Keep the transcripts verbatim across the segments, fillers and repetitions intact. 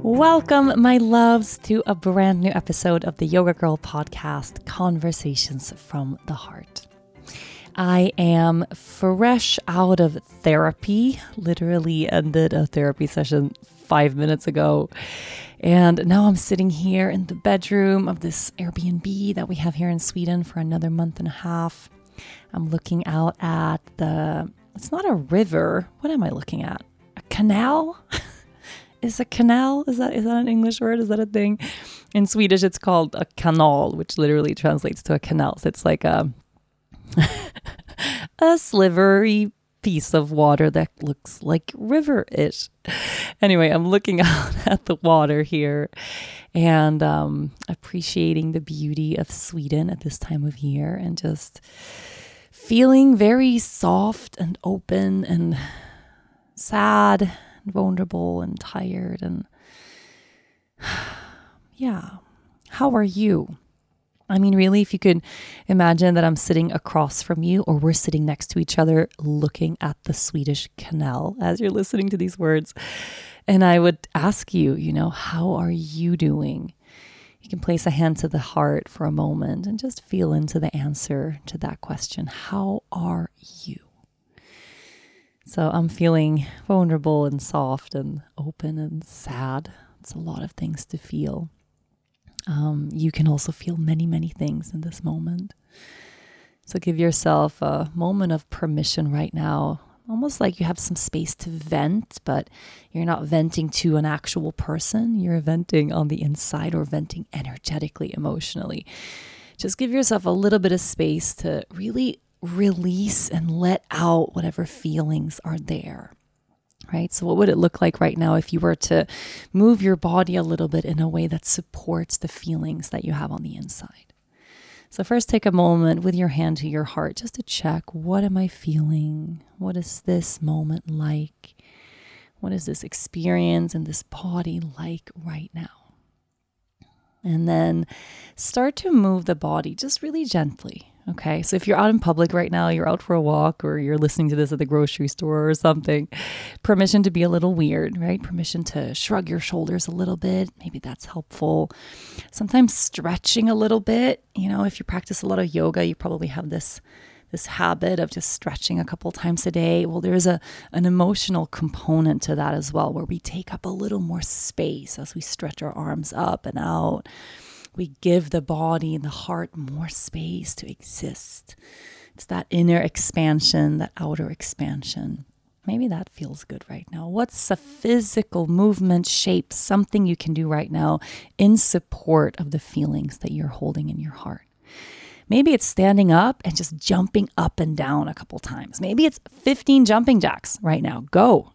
Welcome, my loves, to a brand new episode of the Yoga Girl podcast, Conversations from the Heart. I am fresh out of therapy, literally ended a therapy session five minutes ago. And now I'm sitting here in the bedroom of this Airbnb that we have here in Sweden for another month and a half. I'm looking out at the, it's not a river. What am I looking at? A canal? Is a canal, is that is that an English word? Is that a thing? In Swedish, it's called a kanal, which literally translates to a canal. So it's like a, a slivery piece of water that looks like river-ish. Anyway, I'm looking out at the water here and um, appreciating the beauty of Sweden at this time of year and just feeling very soft and open and sad, vulnerable and tired. And yeah, how are you? I mean, really, if you could imagine that I'm sitting across from you or we're sitting next to each other looking at the Swedish canal as you're listening to these words. And I would ask you, you know, how are you doing? You can place a hand to the heart for a moment and just feel into the answer to that question. How are you? So I'm feeling vulnerable and soft and open and sad. It's a lot of things to feel. Um, you can also feel many, many things in this moment. So give yourself a moment of permission right now, almost like you have some space to vent, but you're not venting to an actual person. You're venting on the inside or venting energetically, emotionally. Just give yourself a little bit of space to really release and let out whatever feelings are there, right? So what would it look like right now if you were to move your body a little bit in a way that supports the feelings that you have on the inside? So first take a moment with your hand to your heart just to check, what am I feeling? What is this moment like? What is this experience and this body like right now? And then start to move the body just really gently. Okay, so if you're out in public right now, you're out for a walk or you're listening to this at the grocery store or something, permission to be a little weird, right? Permission to shrug your shoulders a little bit. Maybe that's helpful. Sometimes stretching a little bit. You know, if you practice a lot of yoga, you probably have this this habit of just stretching a couple times a day. Well, there's a an emotional component to that as well, where we take up a little more space as we stretch our arms up and out. We give the body and the heart more space to exist. It's that inner expansion, that outer expansion. Maybe that feels good right now. What's a physical movement, shape, something you can do right now in support of the feelings that you're holding in your heart? Maybe it's standing up and just jumping up and down a couple times. Maybe it's fifteen jumping jacks right now. Go.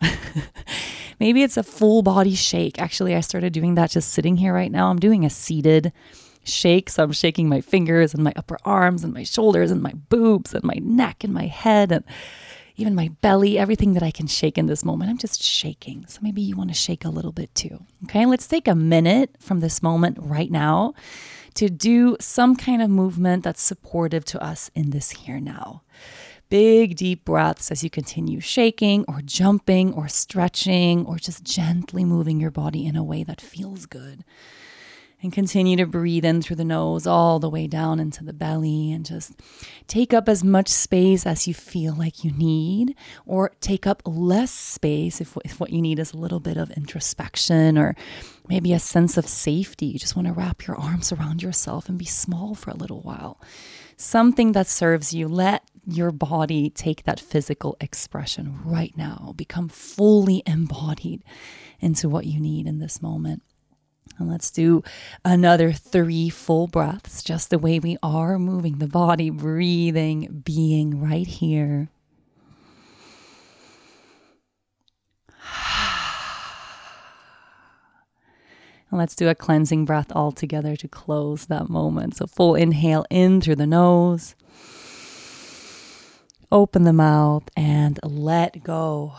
Maybe it's a full body shake. Actually, I started doing that just sitting here right now. I'm doing a seated shake. So I'm shaking my fingers and my upper arms and my shoulders and my boobs and my neck and my head and even my belly, everything that I can shake in this moment. I'm just shaking. So maybe you want to shake a little bit too. Okay, let's take a minute from this moment right now to do some kind of movement that's supportive to us in this here now. Big, deep breaths as you continue shaking or jumping or stretching or just gently moving your body in a way that feels good. And continue to breathe in through the nose all the way down into the belly and just take up as much space as you feel like you need, or take up less space if, if what you need is a little bit of introspection or maybe a sense of safety. You just want to wrap your arms around yourself and be small for a little while. Something that serves you. Let your body take that physical expression right now. Become fully embodied into what you need in this moment. And let's do another three full breaths, just the way we are, moving the body, breathing, being right here. And let's do a cleansing breath all together to close that moment. So full inhale in through the nose. Open the mouth and let go.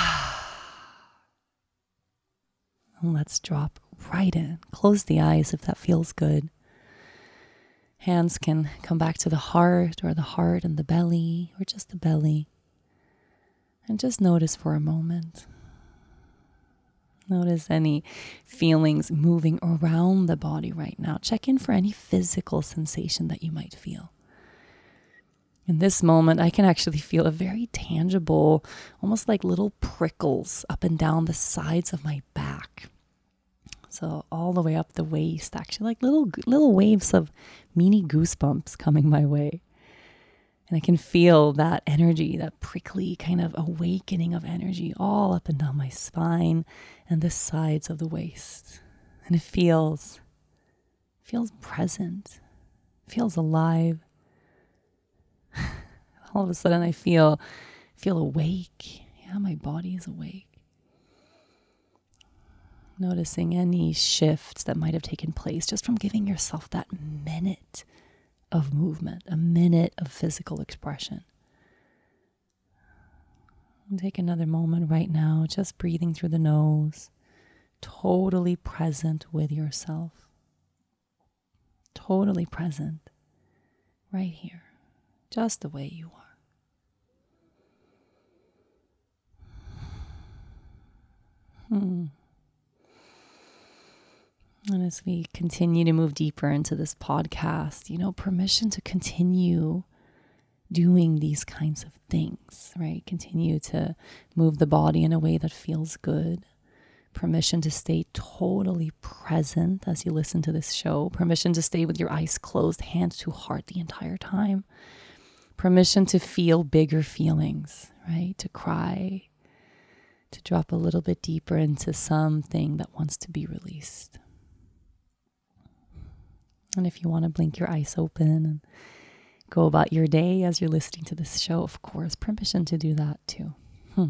And let's drop right in. Close the eyes if that feels good. Hands can come back to the heart or the heart and the belly or just the belly. And just notice for a moment. Notice any feelings moving around the body right now. Check in for any physical sensation that you might feel. In this moment, I can actually feel a very tangible, almost like little prickles up and down the sides of my back. So all the way up the waist, actually like little little waves of mini goosebumps coming my way. And I can feel that energy, that prickly kind of awakening of energy all up and down my spine and the sides of the waist. And it feels, feels present, feels alive. All of a sudden I feel, feel awake. Yeah, my body is awake. Noticing any shifts that might have taken place just from giving yourself that minute of movement, a minute of physical expression. And take another moment right now, just breathing through the nose, totally present with yourself. Totally present, right here, just the way you are. Hmm. And as we continue to move deeper into this podcast, you know, permission to continue doing these kinds of things, right? Continue to move the body in a way that feels good. Permission to stay totally present as you listen to this show. Permission to stay with your eyes closed, hand to heart the entire time. Permission to feel bigger feelings, right? To cry, to drop a little bit deeper into something that wants to be released. And if you want to blink your eyes open and go about your day as you're listening to this show, of course, permission to do that too. Hmm.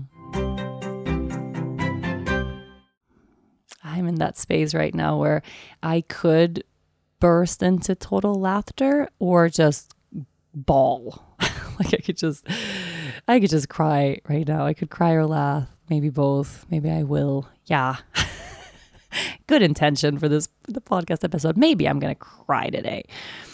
I'm in that space right now where I could burst into total laughter or just bawl. Like I could just, I could just cry right now. I could cry or laugh, maybe both. Maybe I will. Yeah. Good intention for this the podcast episode. Maybe I'm going to cry today.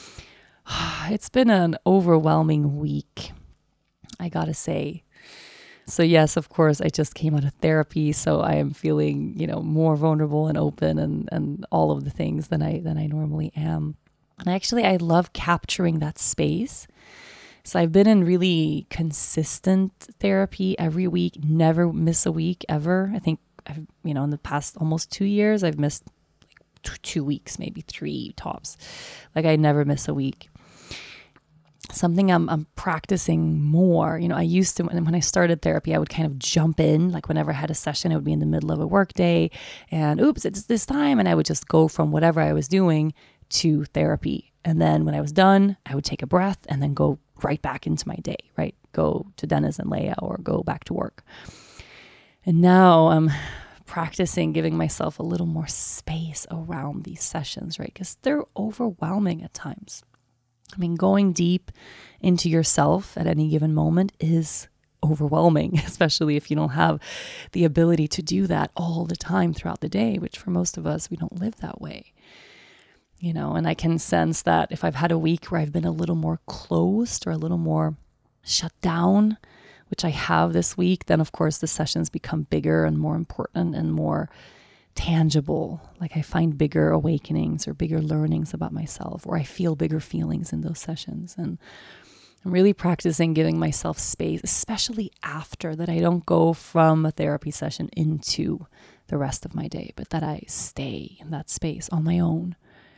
It's been an overwhelming week, I got to say. So yes, of course, I just came out of therapy, so I am feeling, you know, more vulnerable and open and, and all of the things than I than I normally am. And actually, I love capturing that space. So I've been in really consistent therapy every week, never miss a week ever. I think I've, you know, in the past almost two years, I've missed like two, two weeks, maybe three tops. Like I never miss a week. Something I'm, I'm practicing more. You know, I used to, when I started therapy, I would kind of jump in, like whenever I had a session, it would be in the middle of a work day and oops, it's this time. And I would just go from whatever I was doing to therapy. And then when I was done, I would take a breath and then go right back into my day, right? Go to Dennis and Leia or go back to work. And now I'm practicing giving myself a little more space around these sessions, right? Because they're overwhelming at times. I mean, going deep into yourself at any given moment is overwhelming, especially if you don't have the ability to do that all the time throughout the day, which for most of us, we don't live that way. You know, and I can sense that if I've had a week where I've been a little more closed or a little more shut down, which I have this week, then of course the sessions become bigger and more important and more tangible. Like I find bigger awakenings or bigger learnings about myself, or I feel bigger feelings in those sessions. And I'm really practicing giving myself space, especially after that. I don't go from a therapy session into the rest of my day, but that I stay in that space on my own.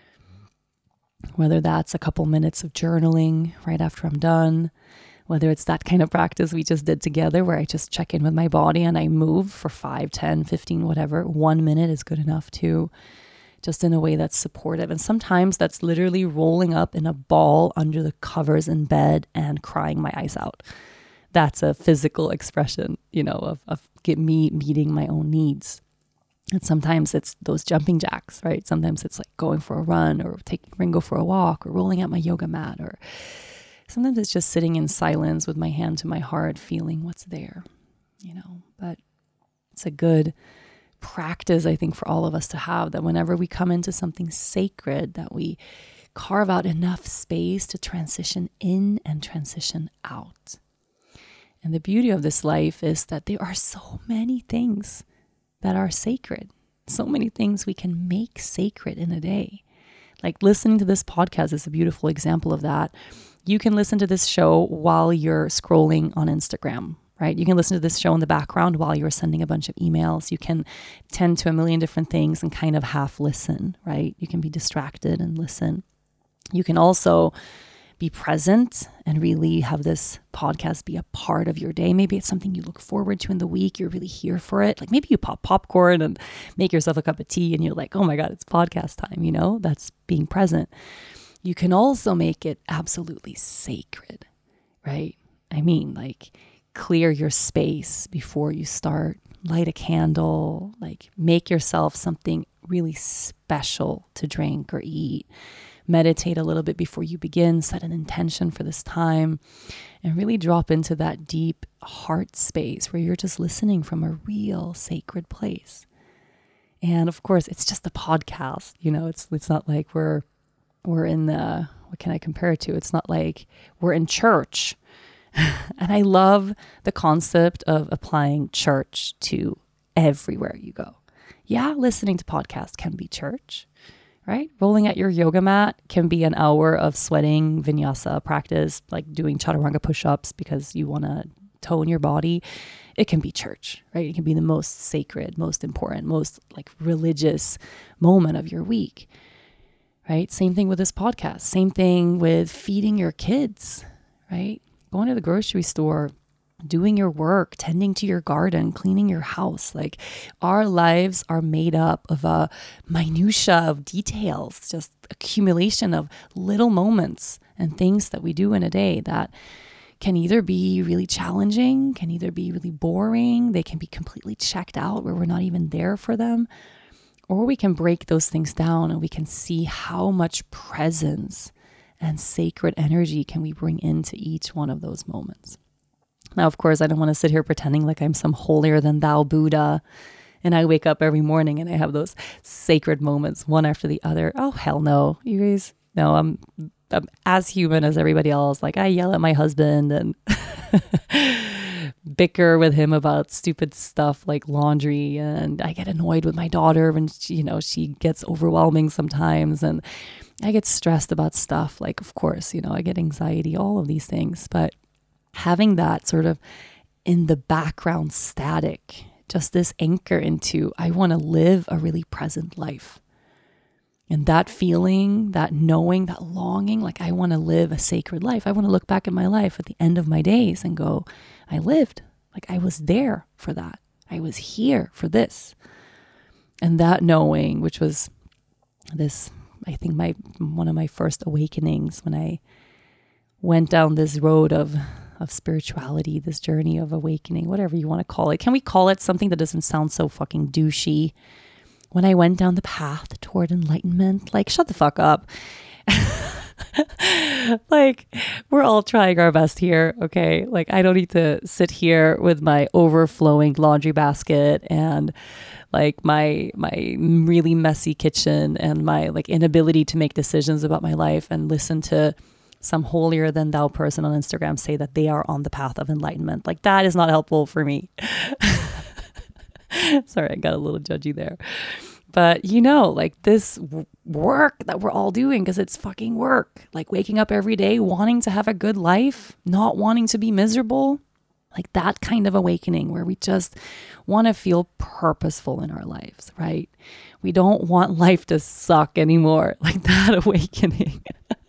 Whether that's a couple minutes of journaling right after I'm done, whether it's that kind of practice we just did together where I just check in with my body and I move for five, ten, fifteen, whatever. One minute is good enough too, just in a way that's supportive. And sometimes that's literally rolling up in a ball under the covers in bed and crying my eyes out. That's a physical expression, you know, of, of get me meeting my own needs. And sometimes it's those jumping jacks, right? Sometimes it's like going for a run or taking Ringo for a walk or rolling out my yoga mat, or sometimes it's just sitting in silence with my hand to my heart, feeling what's there, you know. But it's a good practice, I think, for all of us to have, that whenever we come into something sacred, that we carve out enough space to transition in and transition out. And the beauty of this life is that there are so many things that are sacred. So many things we can make sacred in a day. Like listening to this podcast is a beautiful example of that. You can listen to this show while you're scrolling on Instagram, right? You can listen to this show in the background while you're sending a bunch of emails. You can tend to a million different things and kind of half listen, right? You can be distracted and listen. You can also be present and really have this podcast be a part of your day. Maybe it's something you look forward to in the week. You're really here for it. Like maybe you pop popcorn and make yourself a cup of tea and you're like, oh my God, it's podcast time. You know, that's being present. You can also make it absolutely sacred, right? I mean, like clear your space before you start, light a candle, like make yourself something really special to drink or eat. Meditate a little bit before you begin, set an intention for this time, and really drop into that deep heart space where you're just listening from a real sacred place. And of course, it's just a podcast, you know, it's it's not like we're we're in the, what can I compare it to? It's not like we're in church. And I love the concept of applying church to everywhere you go. Yeah, listening to podcasts can be church. Right? Rolling at your yoga mat can be an hour of sweating vinyasa practice, like doing chaturanga push-ups because you want to tone your body. It can be church, right? It can be the most sacred, most important, most like religious moment of your week, right? Same thing with this podcast. Same thing with feeding your kids, right? Going to the grocery store, doing your work, tending to your garden, cleaning your house. Like our lives are made up of a minutia of details, just accumulation of little moments and things that we do in a day that can either be really challenging, can either be really boring, they can be completely checked out where we're not even there for them, or we can break those things down and we can see how much presence and sacred energy can we bring into each one of those moments. Now, of course, I don't want to sit here pretending like I'm some holier than thou Buddha and I wake up every morning and I have those sacred moments one after the other. Oh, hell no. You guys, no, I'm, I'm as human as everybody else. Like I yell at my husband and bicker with him about stupid stuff like laundry, and I get annoyed with my daughter when she, you know, she gets overwhelming sometimes, and I get stressed about stuff like, of course, you know, I get anxiety, all of these things, but having that sort of in the background static, just this anchor into, I want to live a really present life. And that feeling, that knowing, that longing, like I want to live a sacred life. I want to look back at my life at the end of my days and go, I lived, like I was there for that. I was here for this. And that knowing, which was this, I think my one of my first awakenings when I went down this road of of spirituality, this journey of awakening, whatever you want to call it. Can we call it something that doesn't sound so fucking douchey? When I went down the path toward enlightenment, like, shut the fuck up. Like, we're all trying our best here, okay? Like, I don't need to sit here with my overflowing laundry basket and like my my really messy kitchen and my like inability to make decisions about my life and listen to some holier than thou person on Instagram say that they are on the path of enlightenment. Like that is not helpful for me. Sorry, I got a little judgy there. But you know, like this w- work that we're all doing, because it's fucking work, like waking up every day, wanting to have a good life, not wanting to be miserable, like that kind of awakening where we just want to feel purposeful in our lives, right? We don't want life to suck anymore, like that awakening.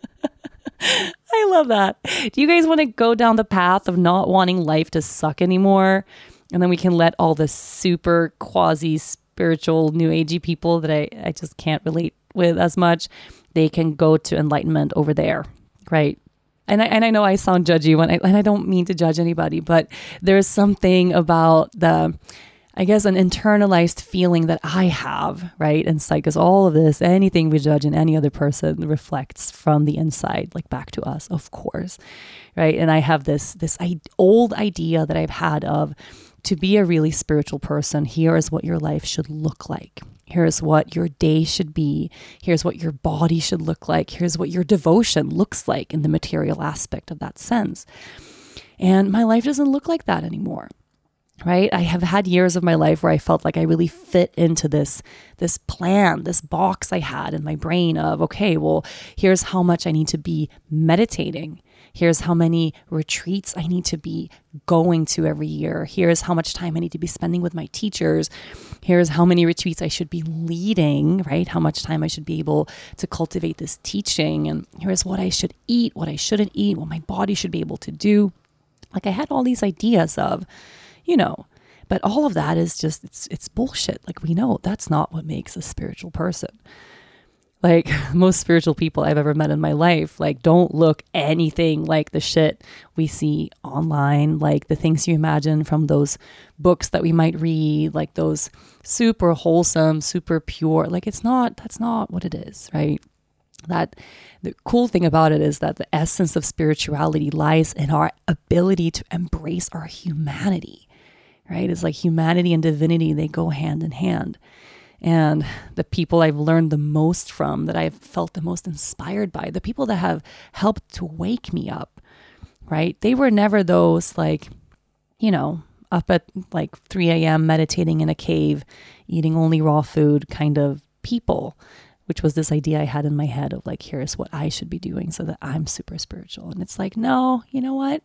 I love that. Do you guys want to go down the path of not wanting life to suck anymore? And then we can let all the super quasi spiritual new agey people that I, I just can't relate with as much, they can go to enlightenment over there, right? And I, and I know I sound judgy when I, and I don't mean to judge anybody, but there's something about the, I guess, an internalized feeling that I have, right? And psych is all of this, anything we judge in any other person reflects from the inside, like back to us, of course, right? And I have this, this I- old idea that I've had of, to be a really spiritual person, here is what your life should look like. Here's what your day should be. Here's what your body should look like. Here's what your devotion looks like in the material aspect of that sense. And my life doesn't look like that anymore. right? I have had years of my life where I felt like I really fit into this, this plan, this box I had in my brain of, okay, well, here's how much I need to be meditating. Here's how many retreats I need to be going to every year. Here's how much time I need to be spending with my teachers. Here's how many retreats I should be leading, right? How much time I should be able to cultivate this teaching. And here's what I should eat, what I shouldn't eat, what my body should be able to do. Like I had all these ideas of, you know, but all of that is just, it's it's bullshit. Like we know that's not what makes a spiritual person. Like most spiritual people I've ever met in my life, like don't look anything like the shit we see online, like the things you imagine from those books that we might read, like those super wholesome, super pure, like it's not, that's not what it is, right? That the cool thing about it is that the essence of spirituality lies in our ability to embrace our humanity, right? It's like humanity and divinity, they go hand in hand. And the people I've learned the most from, that I've felt the most inspired by, the people that have helped to wake me up, right? They were never those like, you know, up at like three a.m. meditating in a cave, eating only raw food kind of people, which was this idea I had in my head of like, here's what I should be doing so that I'm super spiritual. And it's like, no, you know what?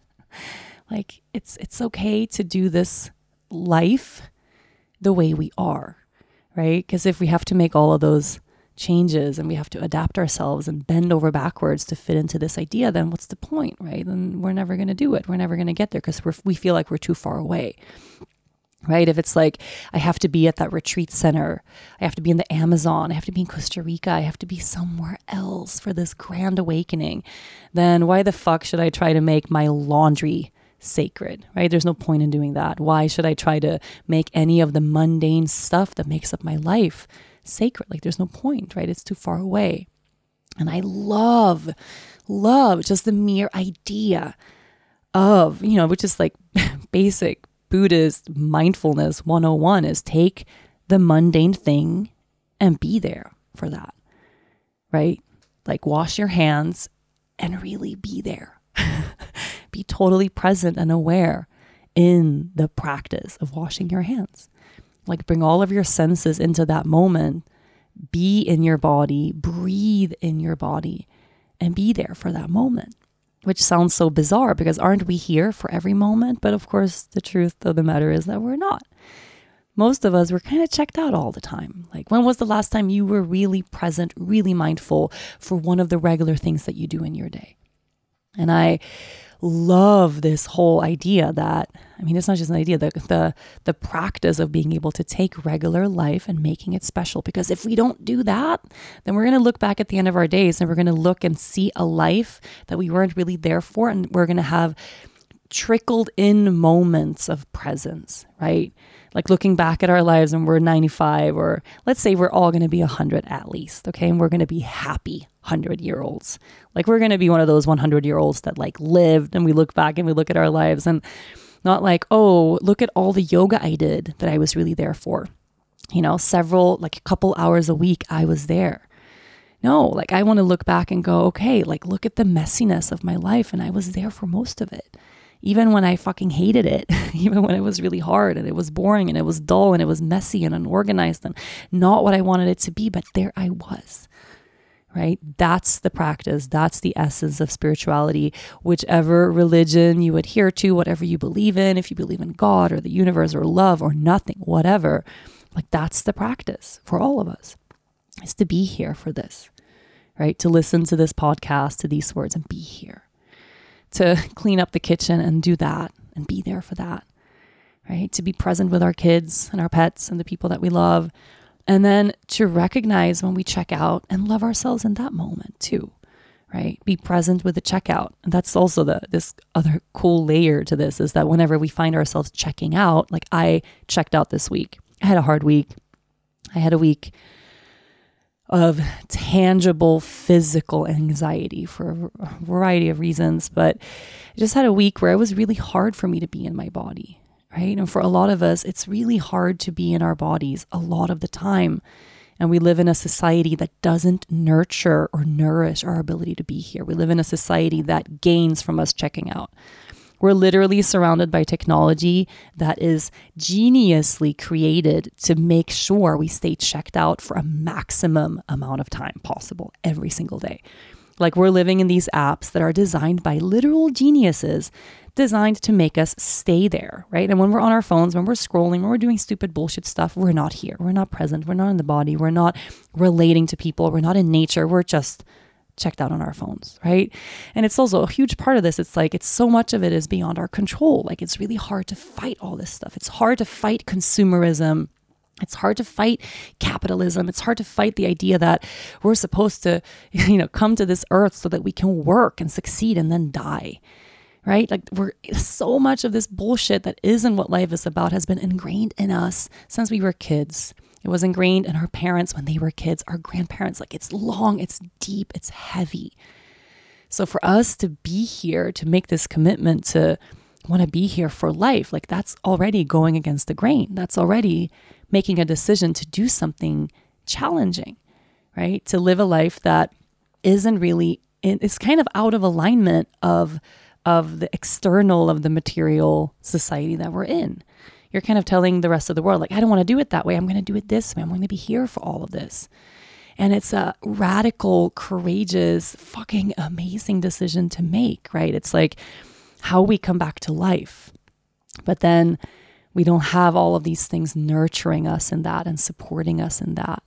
Like it's it's okay to do this life the way we are, right? Because if we have to make all of those changes and we have to adapt ourselves and bend over backwards to fit into this idea, then what's the point, right? Then we're never going to do it. We're never going to get there because we're we feel like we're too far away, right? If it's like, I have to be at that retreat center, I have to be in the Amazon, I have to be in Costa Rica, I have to be somewhere else for this grand awakening, then why the fuck should I try to make my laundry sacred, right? There's no point in doing that. Why should I try to make any of the mundane stuff that makes up my life sacred? Like there's no point, right? It's too far away. And I love, love just the mere idea of, you know, which is like basic Buddhist mindfulness one oh one is take the mundane thing and be there for that, right? Like wash your hands and really be there. Be totally present and aware in the practice of washing your hands. Like bring all of your senses into that moment, be in your body, breathe in your body, and be there for that moment, which sounds so bizarre because aren't we here for every moment? But of course, the truth of the matter is that we're not. Most of us were kind of checked out all the time. Like when was the last time you were really present, really mindful for one of the regular things that you do in your day? And I love this whole idea that, I mean, it's not just an idea, the, the, the practice of being able to take regular life and making it special. Because if we don't do that, then we're going to look back at the end of our days and we're going to look and see a life that we weren't really there for. And we're going to have trickled in moments of presence, right? Like looking back at our lives and we're ninety-five, or let's say we're all going to be one hundred at least, okay? And we're going to be happy hundred-year-olds. Like we're going to be one of those hundred-year-olds that like lived, and we look back and we look at our lives and not like, oh, look at all the yoga I did that I was really there for. You know, several, like a couple hours a week I was there. No, like I want to look back and go, okay, like look at the messiness of my life and I was there for most of it. Even when I fucking hated it, even when it was really hard and it was boring and it was dull and it was messy and unorganized and not what I wanted it to be, but there I was, right? That's the practice. That's the essence of spirituality, whichever religion you adhere to, whatever you believe in, if you believe in God or the universe or love or nothing, whatever, like that's the practice for all of us, is to be here for this, right? To listen to this podcast, to these words and be here. To clean up the kitchen and do that and be there for that, right? To be present with our kids and our pets and the people that we love. And then to recognize when we check out and love ourselves in that moment too, right? Be present with the checkout. And that's also the this other cool layer to this, is that whenever we find ourselves checking out, like I checked out this week. I had a hard week. I had a week of tangible physical anxiety for a variety of reasons, but I just had a week where it was really hard for me to be in my body, right? And for a lot of us, it's really hard to be in our bodies a lot of the time. And we live in a society that doesn't nurture or nourish our ability to be here. We live in a society that gains from us checking out. We're literally surrounded by technology that is geniusly created to make sure we stay checked out for a maximum amount of time possible every single day. Like we're living in these apps that are designed by literal geniuses, designed to make us stay there, right? And when we're on our phones, when we're scrolling, when we're doing stupid bullshit stuff, we're not here. We're not present. We're not in the body. We're not relating to people. We're not in nature. We're just checked out on our phones, right? And it's also a huge part of this. It's like, it's so much of it is beyond our control. Like it's really hard to fight all this stuff. It's hard to fight consumerism. It's hard to fight capitalism. It's hard to fight the idea that we're supposed to, you know, come to this earth so that we can work and succeed and then die, right? Like we're so much of this bullshit that isn't what life is about has been ingrained in us since we were kids. It was ingrained in our parents when they were kids, our grandparents. Like it's long, it's deep, it's heavy. So for us to be here, to make this commitment to want to be here for life, like that's already going against the grain. That's already making a decision to do something challenging, right? To live a life that isn't really, it's kind of out of alignment of, of the external, of the material society that we're in. You're kind of telling the rest of the world, like, I don't want to do it that way. I'm going to do it this way. I'm going to be here for all of this. And it's a radical, courageous, fucking amazing decision to make, right? It's like how we come back to life. But then we don't have all of these things nurturing us in that and supporting us in that.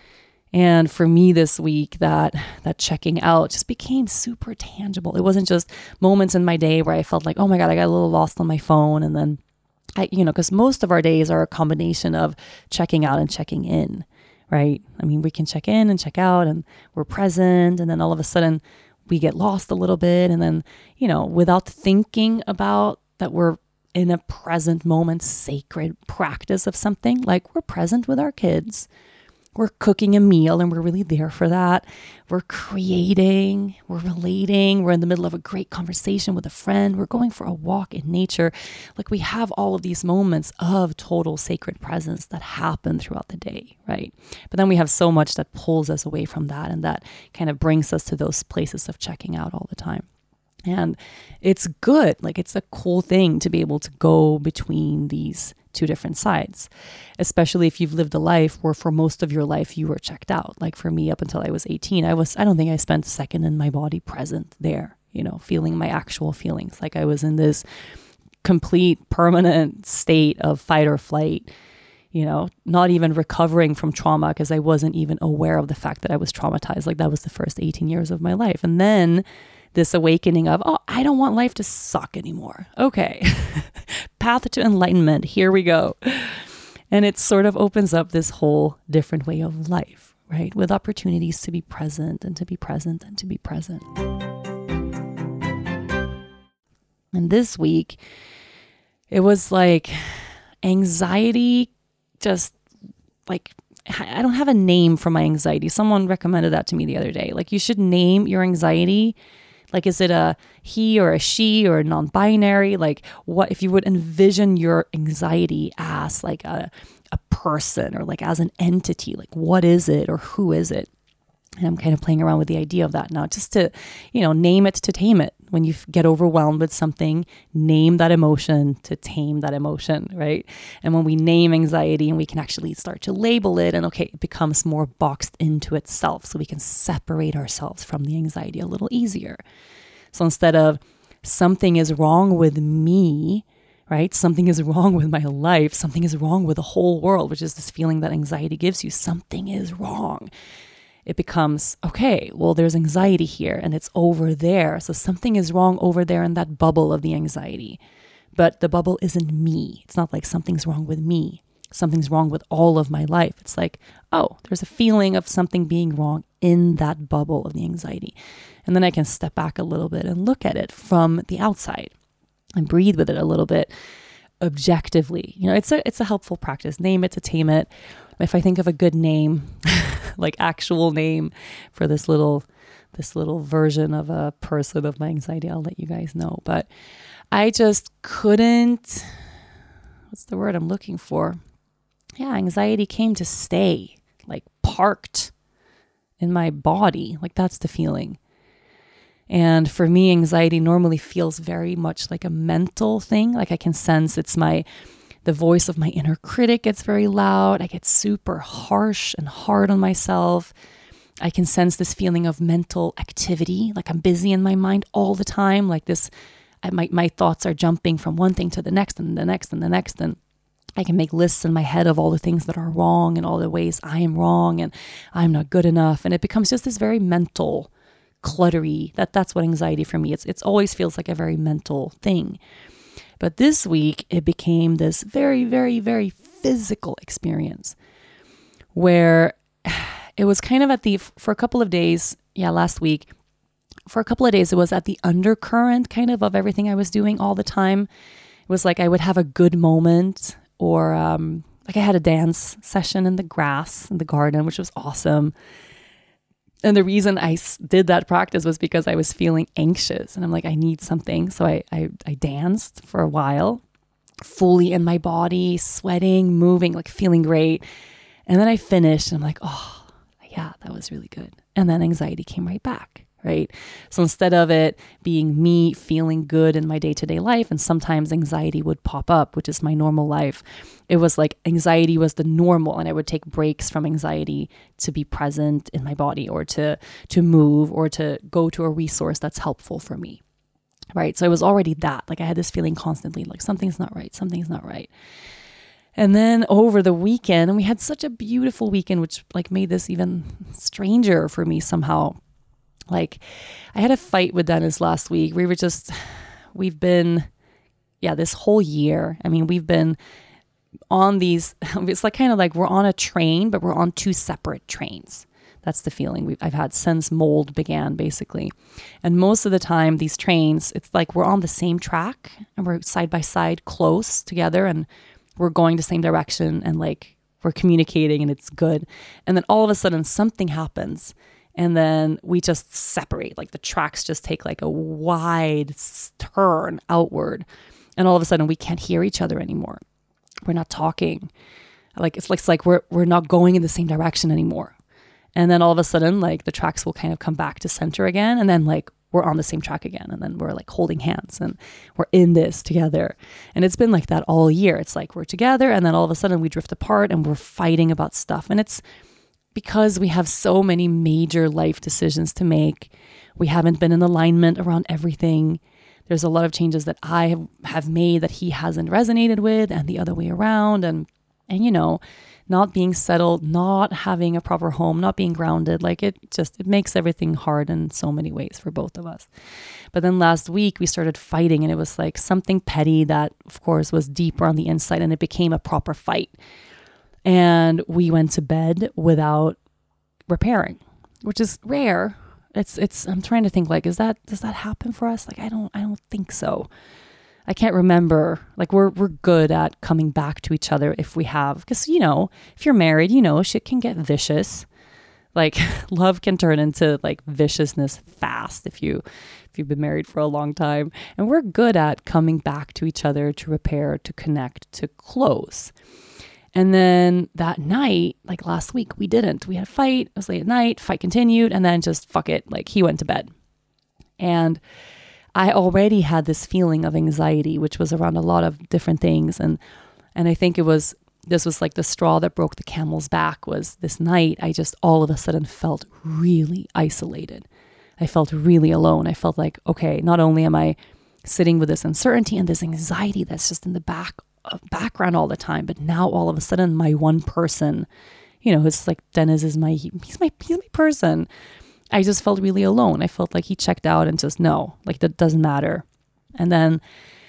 And for me this week, that that checking out just became super tangible. It wasn't just moments in my day where I felt like, oh my God, I got a little lost on my phone. And then, I, you know, because most of our days are a combination of checking out and checking in, right? I mean, we can check in and check out and we're present. And then all of a sudden we get lost a little bit. And then, you know, without thinking about that we're in a present moment, sacred practice of something, like we're present with our kids, we're cooking a meal and we're really there for that. We're creating, we're relating, we're in the middle of a great conversation with a friend, we're going for a walk in nature. Like we have all of these moments of total sacred presence that happen throughout the day, right? But then we have so much that pulls us away from that and that kind of brings us to those places of checking out all the time. And it's good, like it's a cool thing to be able to go between these two different sides, especially if you've lived a life where for most of your life you were checked out. Like for me, up until I was eighteen, I was, I don't think I spent a second in my body present there, you know, feeling my actual feelings. Like I was in this complete permanent state of fight or flight, you know, not even recovering from trauma because I wasn't even aware of the fact that I was traumatized. Like that was the first eighteen years of my life. And then this awakening of, oh, I don't want life to suck anymore. Okay. Path to enlightenment. Here we go. And it sort of opens up this whole different way of life, right? With opportunities to be present and to be present and to be present. And this week, it was like anxiety, just like, I don't have a name for my anxiety. Someone recommended that to me the other day. Like you should name your anxiety. Like, is it a he or a she or a non-binary? Like what, if you would envision your anxiety as like a, a person or like as an entity, like what is it or who is it? And I'm kind of playing around with the idea of that now, just to, you know, name it to tame it. When you get overwhelmed with something, name that emotion to tame that emotion, right? And when we name anxiety and we can actually start to label it and okay, it becomes more boxed into itself so we can separate ourselves from the anxiety a little easier. So instead of something is wrong with me, right? Something is wrong with my life. Something is wrong with the whole world, which is this feeling that anxiety gives you. Something is wrong. It becomes, okay, well, there's anxiety here and it's over there. So something is wrong over there in that bubble of the anxiety. But the bubble isn't me. It's not like something's wrong with me. Something's wrong with all of my life. It's like, oh, there's a feeling of something being wrong in that bubble of the anxiety. And then I can step back a little bit and look at it from the outside and breathe with it a little bit objectively. You know, it's a, it's a helpful practice. Name it to tame it. If I think of a good name, like actual name for this little, this little version of a person of my anxiety, I'll let you guys know. But I just couldn't, what's the word I'm looking for? Yeah, anxiety came to stay, like parked in my body. Like that's the feeling. And for me, anxiety normally feels very much like a mental thing. Like I can sense it's my, the voice of my inner critic gets very loud. I get super harsh and hard on myself. I can sense this feeling of mental activity. Like I'm busy in my mind all the time. Like this, I, my, my thoughts are jumping from one thing to the next and the next and the next. And I can make lists in my head of all the things that are wrong and all the ways I am wrong and I'm not good enough. And it becomes just this very mental cluttery, that that's what anxiety for me, it's it's always feels like a very mental thing. But this week it became this very, very, very physical experience where it was kind of at the, for a couple of days, yeah, last week, for a couple of days, it was at the undercurrent kind of of everything I was doing all the time. It was like I would have a good moment or um, like I had a dance session in the grass in the garden, which was awesome. And the reason I did that practice was because I was feeling anxious and I'm like, I need something. So I, I, I danced for a while, fully in my body, sweating, moving, like feeling great. And then I finished and I'm like, oh yeah, that was really good. And then anxiety came right back. Right? So instead of it being me feeling good in my day-to-day life, and sometimes anxiety would pop up, which is my normal life, it was like anxiety was the normal, and I would take breaks from anxiety to be present in my body or to to move or to go to a resource that's helpful for me. Right? So it was already that. Like I had this feeling constantly like something's not right, something's not right. And then over the weekend, and we had such a beautiful weekend, which like made this even stranger for me somehow. Like I had a fight with Dennis last week. We were just, we've been, yeah, this whole year. I mean, we've been on these, it's like kind of like we're on a train, but we're on two separate trains. That's the feeling we've, I've had since Mold began, basically. And most of the time, these trains, it's like we're on the same track and we're side by side close together and we're going the same direction and like we're communicating and it's good. And then all of a sudden something happens. And then we just separate, like the tracks just take like a wide turn outward. And all of a sudden we can't hear each other anymore. We're not talking. Like it's like, it's like we're we're not going in the same direction anymore. And then all of a sudden, like the tracks will kind of come back to center again. And then like we're on the same track again. And then we're like holding hands and we're in this together. And it's been like that all year. It's like we're together and then all of a sudden we drift apart and we're fighting about stuff. And it's because we have so many major life decisions to make. We haven't been in alignment around everything. There's a lot of changes that I have, have made that he hasn't resonated with and the other way around. And, and, you know, not being settled, not having a proper home, not being grounded, like it just, it makes everything hard in so many ways for both of us. But then last week we started fighting and it was like something petty that of course was deeper on the inside and it became a proper fight. And we went to bed without repairing, which is rare. It's, it's, I'm trying to think like, is that, does that happen for us? Like, I don't, I don't think so. I can't remember. Like we're, we're good at coming back to each other if we have, because, you know, if you're married, you know, shit can get vicious. Like love can turn into like viciousness fast if you, if you've been married for a long time. And we're good at coming back to each other, to repair, to connect, to close. And then that night, like last week, we didn't. We had a fight. It was late at night. Fight continued. And then just fuck it. Like he went to bed. And I already had this feeling of anxiety, which was around a lot of different things. And and I think it was, this was like the straw that broke the camel's back was this night. I just all of a sudden felt really isolated. I felt really alone. I felt like, okay, not only am I sitting with this uncertainty and this anxiety that's just in the back background all the time, but now all of a sudden my one person, you know, it's like Dennis is my, he's my, he's my person. I just felt really alone. I felt like he checked out and just no, like that doesn't matter. And then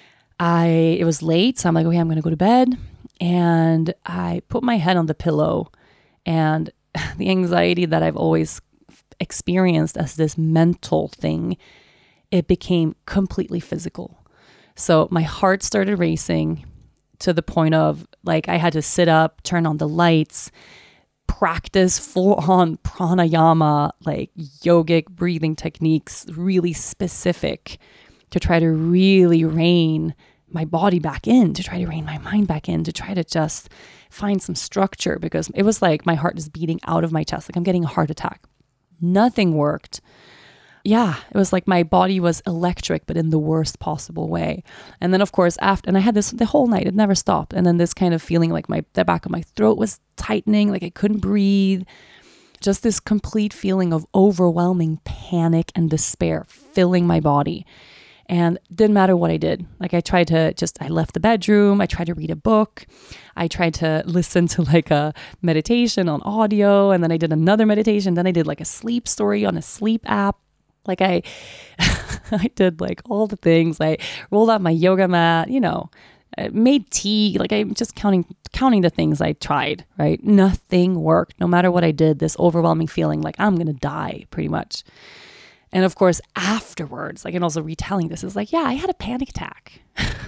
I, it was late. So I'm like, okay, I'm going to go to bed. And I put my head on the pillow and the anxiety that I've always experienced as this mental thing, it became completely physical. So my heart started racing to the point of like I had to sit up, turn on the lights, practice full on pranayama, like yogic breathing techniques, really specific to try to really rein my body back in, to try to rein my mind back in, to try to just find some structure because it was like my heart is beating out of my chest. Like I'm getting a heart attack. Nothing worked. yeah, it was like my body was electric, but in the worst possible way. And then of course after, and I had this the whole night, it never stopped. And then this kind of feeling like my, the back of my throat was tightening, like I couldn't breathe. Just this complete feeling of overwhelming panic and despair filling my body. And it didn't matter what I did. Like I tried to just, I left the bedroom. I tried to read a book. I tried to listen to like a meditation on audio. And then I did another meditation. Then I did like a sleep story on a sleep app. Like I, I did like all the things. I rolled out my yoga mat, you know, I made tea. Like I'm just counting, counting the things I tried, right? Nothing worked. No matter what I did, this overwhelming feeling like I'm going to die pretty much. And of course, afterwards, like, and also retelling this is like, yeah, I had a panic attack.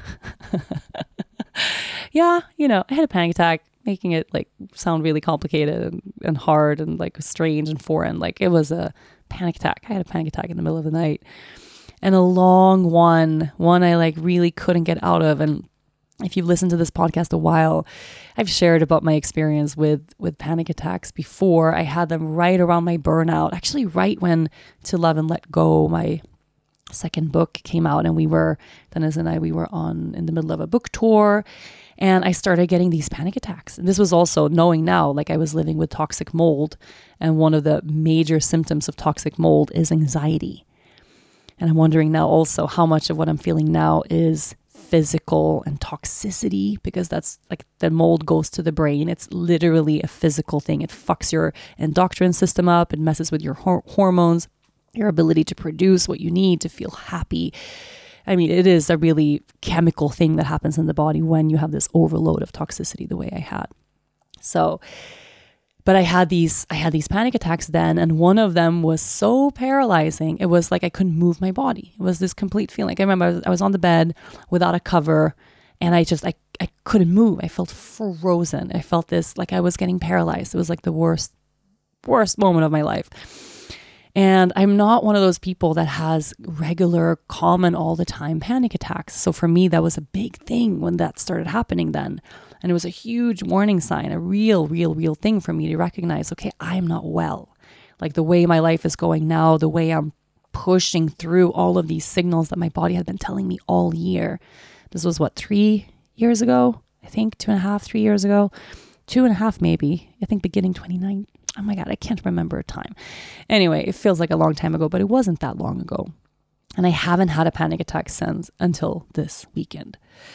yeah, you know, I had a panic attack, making it like sound really complicated and, and hard and like strange and foreign. Like it was a panic attack. I had a panic attack in the middle of the night, and a long one, one I like really couldn't get out of. And if you've listened to this podcast a while, I've shared about my experience with, with panic attacks before. I had them right around my burnout, actually right when To Love and Let Go, my second book, came out, and we were, Dennis and I, we were on in the middle of a book tour, and I started getting these panic attacks. And this was also knowing now, like I was living with toxic mold, and one of the major symptoms of toxic mold is anxiety. And I'm wondering now also how much of what I'm feeling now is physical and toxicity, because that's like the mold goes to the brain. It's literally a physical thing. It fucks your endocrine system up. It messes with your hor- hormones, your ability to produce what you need to feel happy. I mean, it is a really chemical thing that happens in the body when you have this overload of toxicity the way I had. So, but I had these, I had these panic attacks then, and one of them was so paralyzing. It was like I couldn't move my body. It was this complete feeling. Like I remember I was, I was on the bed without a cover, and I just, I, I couldn't move. I felt frozen. I felt this, like I was getting paralyzed. It was like the worst, worst moment of my life. And I'm not one of those people that has regular, common, all the time panic attacks. So for me, that was a big thing when that started happening then. And it was a huge warning sign, a real, real, real thing for me to recognize, okay, I'm not well. Like the way my life is going now, the way I'm pushing through all of these signals that my body had been telling me all year. This was what, three years ago? I think two and a half, three years ago. Two and a half maybe. I think beginning twenty-nine. Oh my God, I can't remember a time. Anyway, it feels like a long time ago, but it wasn't that long ago. And I haven't had a panic attack since until this weekend.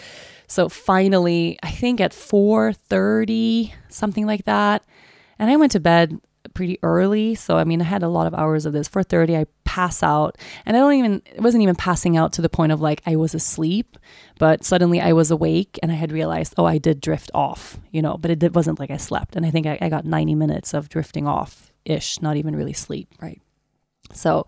So finally, I think at four thirty, something like that. And I went to bed pretty early. So, I mean, I had a lot of hours of this. four thirty, I pass out. And I don't even, it wasn't even passing out to the point of like I was asleep, but suddenly I was awake and I had realized, oh, I did drift off, you know, but it did, wasn't like I slept. And I think I, I got ninety minutes of drifting off-ish, not even really sleep, right? So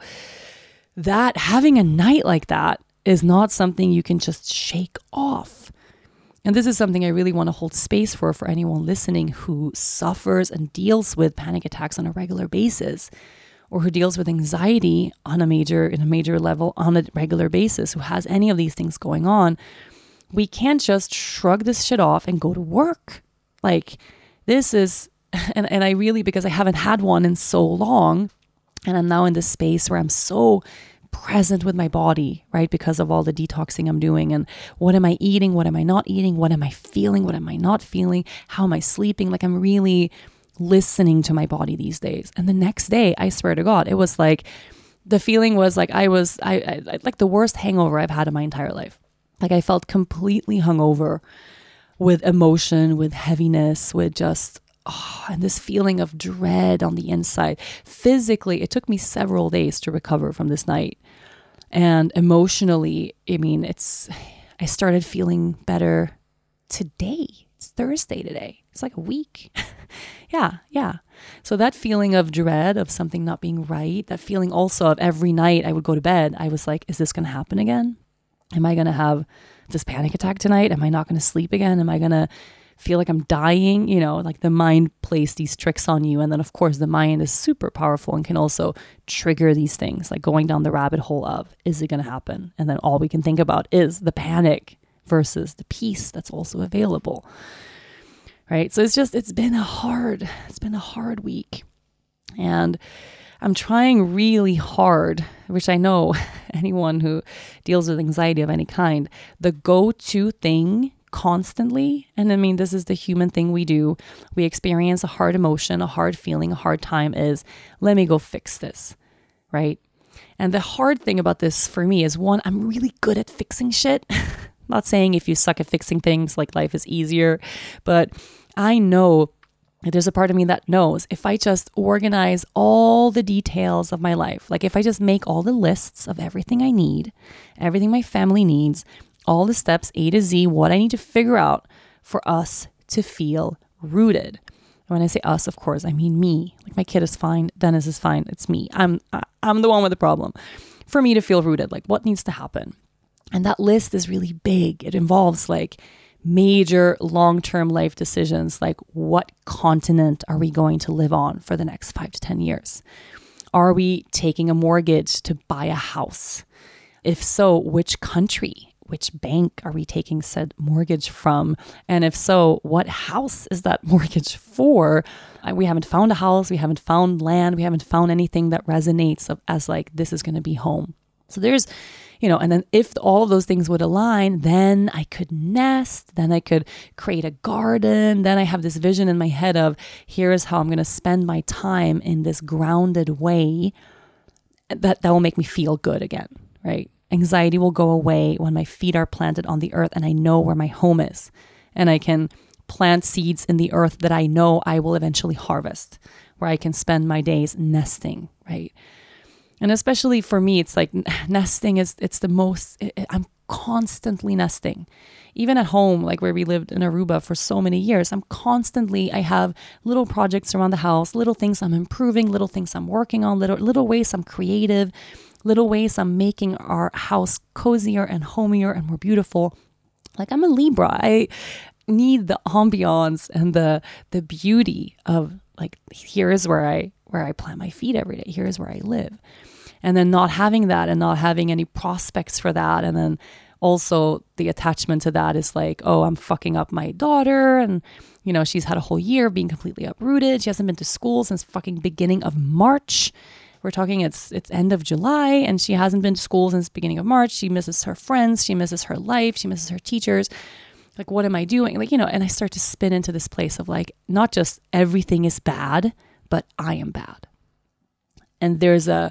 that, having a night like that is not something you can just shake off. And this is something I really want to hold space for, for anyone listening who suffers and deals with panic attacks on a regular basis, or who deals with anxiety on a major, in a major level on a regular basis, who has any of these things going on. We can't just shrug this shit off and go to work. Like this is, and, and I really, because I haven't had one in so long, and I'm now in this space where I'm so present with my body, right? Because of all the detoxing I'm doing, and what am I eating? What am I not eating? What am I feeling? What am I not feeling? How am I sleeping? Like I'm really listening to my body these days. And the next day, I swear to God, it was like, the feeling was like I was, I, I like the worst hangover I've had in my entire life. Like I felt completely hungover with emotion, with heaviness, with just, oh, and this feeling of dread on the inside. Physically, it took me several days to recover from this night. And emotionally, I mean, it's, I started feeling better today. It's Thursday today. It's like a week. yeah, yeah. So that feeling of dread, of something not being right, that feeling also of every night I would go to bed, I was like, is this going to happen again? Am I going to have this panic attack tonight? Am I not going to sleep again? Am I going to feel like I'm dying? You know, like the mind plays these tricks on you. And then of course the mind is super powerful and can also trigger these things, like going down the rabbit hole of, is it going to happen? And then all we can think about is the panic versus the peace that's also available. Right. So it's just, it's been a hard, it's been a hard week. And I'm trying really hard, which I know anyone who deals with anxiety of any kind, the go-to thing constantly, and I mean, this is the human thing we do. We experience a hard emotion, a hard feeling, a hard time is, let me go fix this, right? And the hard thing about this for me is, one, I'm really good at fixing shit. Not saying if you suck at fixing things, like life is easier, but I know that there's a part of me that knows if I just organize all the details of my life, like if I just make all the lists of everything I need, everything my family needs, all the steps A to Z, what I need to figure out for us to feel rooted. When I say us, of course, I mean me. Like my kid is fine, Dennis is fine, it's me. I'm I'm the one with the problem. For me to feel rooted, like what needs to happen? And that list is really big. It involves like major long-term life decisions, like what continent are we going to live on for the next five to ten years? Are we taking a mortgage to buy a house? If so, which country? Which bank are we taking said mortgage from? And if so, what house is that mortgage for? We haven't found a house. We haven't found land. We haven't found anything that resonates as like, this is going to be home. So there's, you know, and then if all of those things would align, then I could nest, then I could create a garden. Then I have this vision in my head of here is how I'm going to spend my time in this grounded way that, that will make me feel good again, right? Anxiety will go away when my feet are planted on the earth and I know where my home is. And I can plant seeds in the earth that I know I will eventually harvest, where I can spend my days nesting, right? And especially for me, it's like nesting is, it's the most, it, I'm constantly nesting. Even at home, like where we lived in Aruba for so many years, I'm constantly, I have little projects around the house, little things I'm improving, little things I'm working on, little, little ways I'm creative, little ways I'm making our house cozier and homier and more beautiful. Like I'm a Libra. I need the ambiance and the the beauty of like, here is where I where I plant my feet every day. Here is where I live. And then not having that and not having any prospects for that. And then also the attachment to that is like, oh, I'm fucking up my daughter. And, you know, she's had a whole year of being completely uprooted. She hasn't been to school since fucking beginning of March. We're talking it's it's end of July and she hasn't been to school since beginning of March. She misses her friends. She misses her life. She misses her teachers. Like, what am I doing? Like, you know, and I start to spin into this place of like, not just everything is bad, but I am bad. And there's a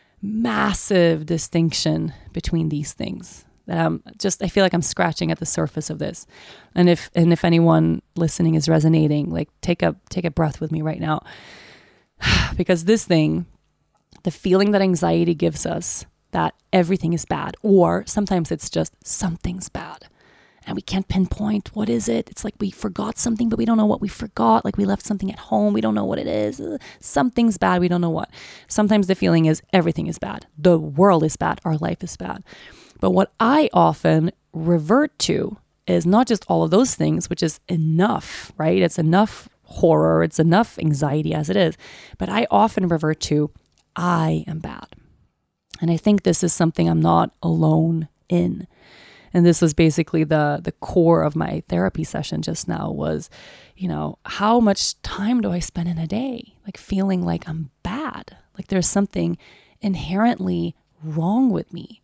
massive distinction between these things that I'm just, I feel like I'm scratching at the surface of this. And if, and if anyone listening is resonating, like take a, take a breath with me right now, because this thing, the feeling that anxiety gives us that everything is bad, or sometimes it's just something's bad and we can't pinpoint what is it. It's like we forgot something, but we don't know what we forgot. Like we left something at home. We don't know what it is. Something's bad. We don't know what. Sometimes the feeling is everything is bad. The world is bad. Our life is bad. But what I often revert to is not just all of those things, which is enough, right? It's enough horror. It's enough anxiety as it is. But I often revert to, I am bad. And I think this is something I'm not alone in. And this was basically the the core of my therapy session just now was, you know, how much time do I spend in a day? Like feeling like I'm bad. Like there's something inherently wrong with me.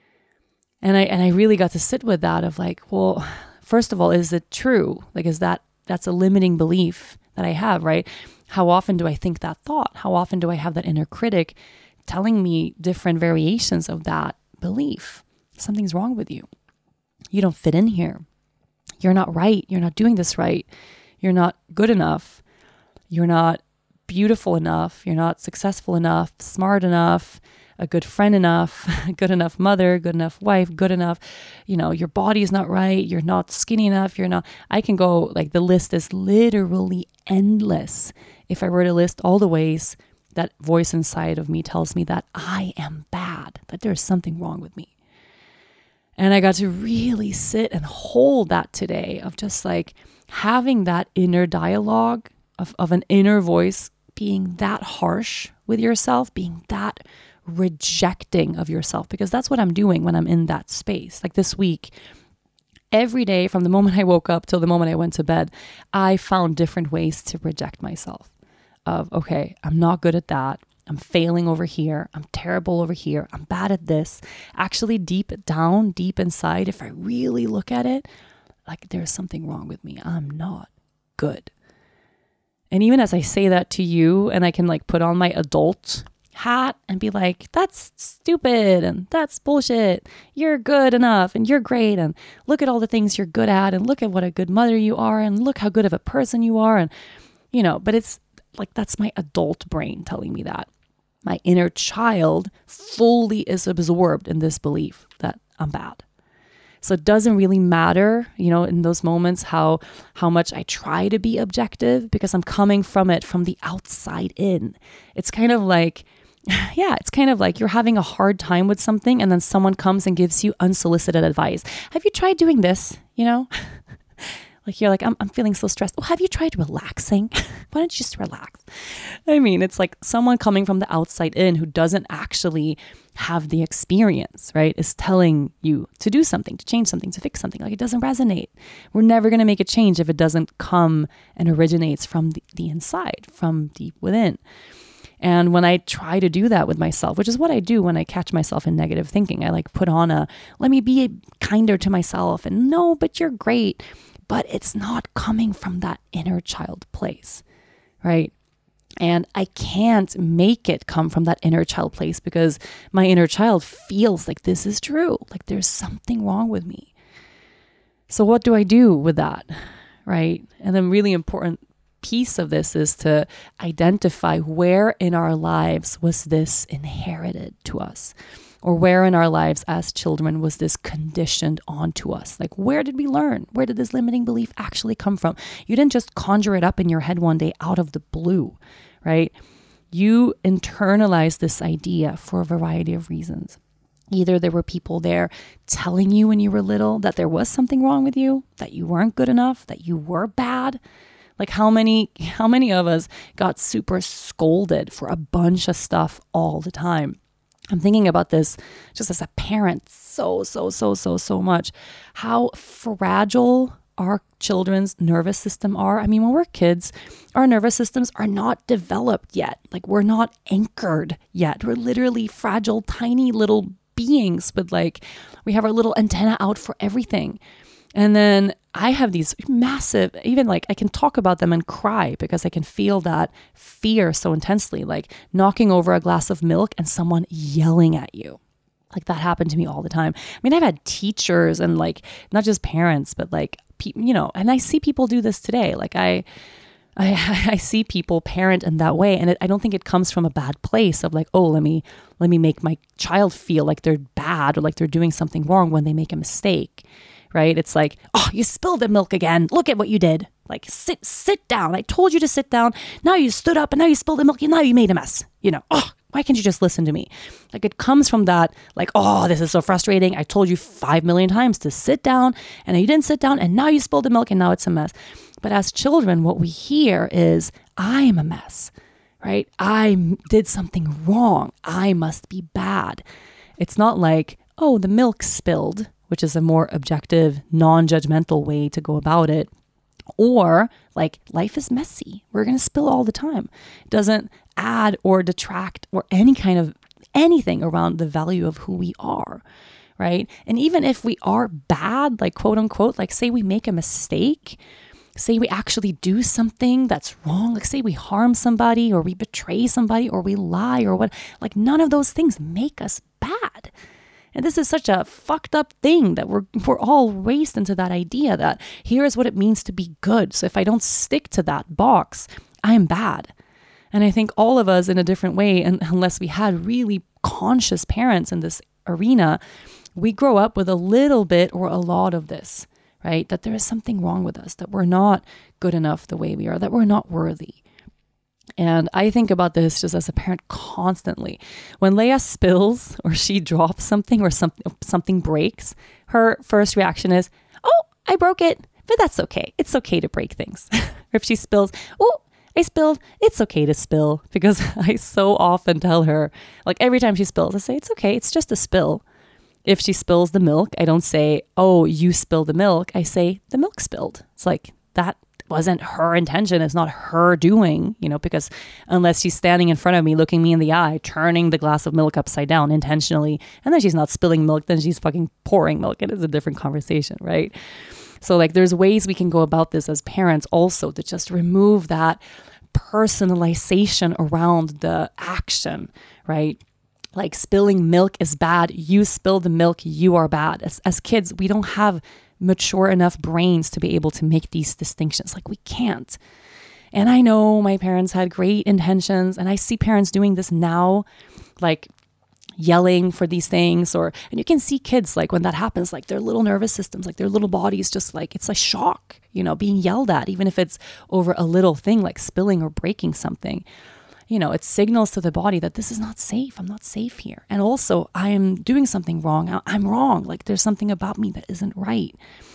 And I and I really got to sit with that of like, well, first of all, is it true? Like, is that, that's a limiting belief that I have, right? How often do I think that thought? How often do I have that inner critic telling me different variations of that belief? Something's wrong with you. You don't fit in here. You're not right. You're not doing this right. You're not good enough. You're not beautiful enough. You're not successful enough, smart enough, a good friend enough, good enough mother, good enough wife, good enough, you know, your body is not right. You're not skinny enough. You're not, I can go like the list is literally endless. If I were to list all the ways that voice inside of me tells me that I am bad, that there's something wrong with me. And I got to really sit and hold that today of just like having that inner dialogue of, of an inner voice being that harsh with yourself, being that rejecting of yourself, because that's what I'm doing when I'm in that space. Like this week, every day from the moment I woke up till the moment I went to bed, I found different ways to reject myself of, okay, I'm not good at that. I'm failing over here. I'm terrible over here. I'm bad at this. Actually, deep down, deep inside, if I really look at it, like there's something wrong with me. I'm not good. And even as I say that to you, and I can like put on my adult hat and be like, that's stupid and that's bullshit. You're good enough and you're great. And look at all the things you're good at. And look at what a good mother you are. And look how good of a person you are. And, you know, but it's like, that's my adult brain telling me that. My inner child fully is absorbed in this belief that I'm bad. So it doesn't really matter, you know, in those moments how how much I try to be objective, because I'm coming from it from the outside in. It's kind of like, yeah, it's kind of like you're having a hard time with something and then someone comes and gives you unsolicited advice. Have you tried doing this? You know, like you're like, I'm, I'm feeling so stressed. Oh, have you tried relaxing? Why don't you just relax? I mean, it's like someone coming from the outside in who doesn't actually have the experience, right? Is telling you to do something, to change something, to fix something. Like it doesn't resonate. We're never going to make a change if it doesn't come and originates from the, the inside, from deep within. And when I try to do that with myself, which is what I do when I catch myself in negative thinking, I like put on a, let me be kinder to myself and no, but you're great. But it's not coming from that inner child place, right? And I can't make it come from that inner child place because my inner child feels like this is true, like there's something wrong with me. So what do I do with that, right? And the really important piece of this is to identify where in our lives was this inherited to us, or where in our lives as children was this conditioned onto us? Like, where did we learn? Where did this limiting belief actually come from? You didn't just conjure it up in your head one day out of the blue, right? You internalized this idea for a variety of reasons. Either there were people there telling you when you were little that there was something wrong with you, that you weren't good enough, that you were bad. Like how many, how many of us got super scolded for a bunch of stuff all the time? I'm thinking about this just as a parent so, so, so, so, so much. How fragile our children's nervous system are. I mean, when we're kids, our nervous systems are not developed yet. Like we're not anchored yet. We're literally fragile, tiny little beings with like, we have our little antenna out for everything. And then I have these massive, even like I can talk about them and cry because I can feel that fear so intensely, like knocking over a glass of milk and someone yelling at you. Like that happened to me all the time. I mean, I've had teachers and like, not just parents, but like, you know, and I see people do this today. Like I, I, I see people parent in that way. And it, I don't think it comes from a bad place of like, oh, let me, let me make my child feel like they're bad or like they're doing something wrong when they make a mistake. Right? It's like, oh, you spilled the milk again. Look at what you did. Like, sit, sit down. I told you to sit down. Now you stood up and now you spilled the milk. And now you made a mess. You know, oh, why can't you just listen to me? Like it comes from that, like, oh, this is so frustrating. I told you five million times to sit down and you didn't sit down and now you spilled the milk and now it's a mess. But as children, what we hear is, I am a mess, right? I did something wrong. I must be bad. It's not like, oh, the milk spilled, which is a more objective, non-judgmental way to go about it. Or like life is messy. We're going to spill all the time. It doesn't add or detract or any kind of anything around the value of who we are, right? And even if we are bad, like quote unquote, like say we make a mistake, say we actually do something that's wrong, like say we harm somebody or we betray somebody or we lie or what, like none of those things make us bad. And this is such a fucked up thing that we're we're all raised into that idea that here is what it means to be good. So if I don't stick to that box, I am bad. And I think all of us in a different way, and unless we had really conscious parents in this arena, we grow up with a little bit or a lot of this, right? That there is something wrong with us, that we're not good enough the way we are, that we're not worthy. And I think about this just as a parent constantly. When Leia spills or she drops something or some, something breaks, her first reaction is, oh, I broke it, but that's okay. It's okay to break things. Or if she spills, oh, I spilled, it's okay to spill. Because I so often tell her, like every time she spills, I say, it's okay, it's just a spill. If she spills the milk, I don't say, oh, you spilled the milk. I say, the milk spilled. It's like that. wasn't her intention. It's not her doing, you know, because unless she's standing in front of me, looking me in the eye, turning the glass of milk upside down intentionally, and then she's not spilling milk, then she's fucking pouring milk. It is a different conversation, right? So like there's ways we can go about this as parents also to just remove that personalization around the action, right? Like spilling milk is bad. You spill the milk, you are bad. As, as kids, we don't have mature enough brains to be able to make these distinctions. Like we can't. And I know my parents had great intentions, and I see parents doing this now, like yelling for these things, or, and you can see kids like when that happens, like their little nervous systems, like their little bodies, just like, it's a shock, you know, being yelled at, even if it's over a little thing like spilling or breaking something. You know, it signals to the body that this is not safe. I'm not safe here. And also I am doing something wrong. I'm wrong. Like there's something about me that isn't right.